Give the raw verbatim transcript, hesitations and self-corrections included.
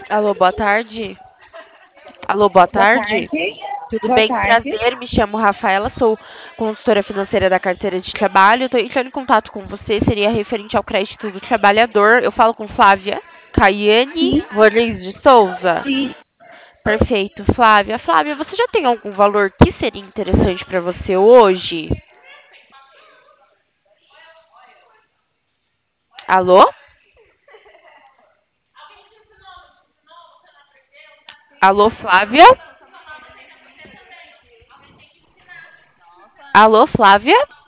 Alô, boa tarde. Alô, boa Boa tarde. tarde. Tudo Boa bem? tarde. Prazer, me chamo Rafaela, sou consultora financeira da carteira de trabalho. Estou entrando em contato com você, seria referente ao crédito do trabalhador. Eu falo com Flávia Caiane Sim, Roriz de Souza. sim. Perfeito, Flávia. Flávia, você já tem algum valor que seria interessante para você hoje? Alô? Alô, Flávia? Alô, Flávia?